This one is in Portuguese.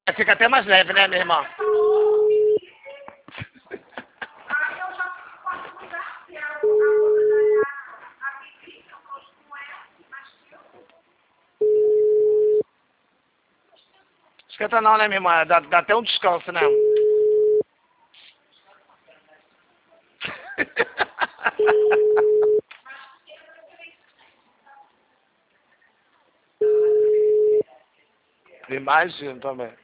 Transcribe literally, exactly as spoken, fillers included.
Fica até mais leve, né, minha irmã? Esquenta não, né, minha irmã? Dá, dá até um descanso, né? Imagino também.